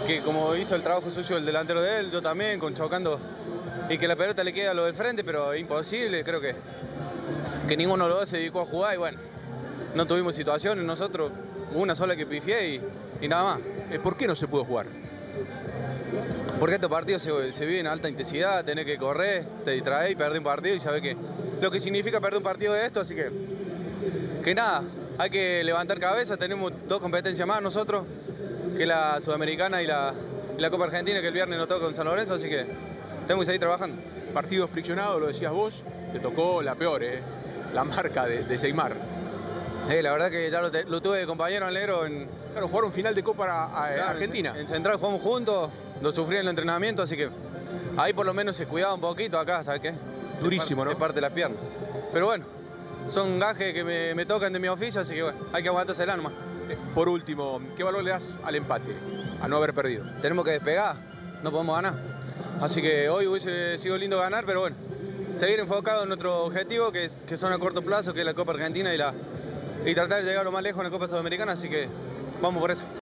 que como hizo el trabajo sucio el delantero de él, yo también, con chocando, y que la pelota le queda a lo del frente, pero imposible, creo que ninguno de los dos se dedicó a jugar y bueno, no tuvimos situaciones nosotros, una sola que pifié y nada más. ¿Por qué no se pudo jugar? Porque estos partidos se viven en alta intensidad, tenés que correr, te distraes y perdés un partido y sabés lo que significa perder un partido de esto, así que nada, hay que levantar cabeza, tenemos dos competencias más nosotros, que la Sudamericana y la Copa Argentina, que el viernes nos toca con San Lorenzo, así que tenemos que seguir trabajando. Partido friccionado, lo decías vos, te tocó la peor, la marca de Seymar. La verdad que ya lo tuve de compañero al negro en... Claro, jugaron final de Copa Claro, Argentina. En Central jugamos juntos, lo sufrí en el entrenamiento, así que ahí por lo menos se cuidaba un poquito acá, ¿sabes qué? Durísimo, ¿no? Es parte de la pierna. Pero bueno, son gajes que me tocan de mi oficio, así que bueno, hay que aguantarse el alma. Por último, ¿qué valor le das al empate, a no haber perdido? Tenemos que despegar, no podemos ganar. Así que hoy hubiese sido lindo ganar, pero bueno, seguir enfocado en nuestro objetivo, que son a corto plazo, que es la Copa Argentina y tratar de llegar lo más lejos en la Copa Sudamericana, así que vamos por eso.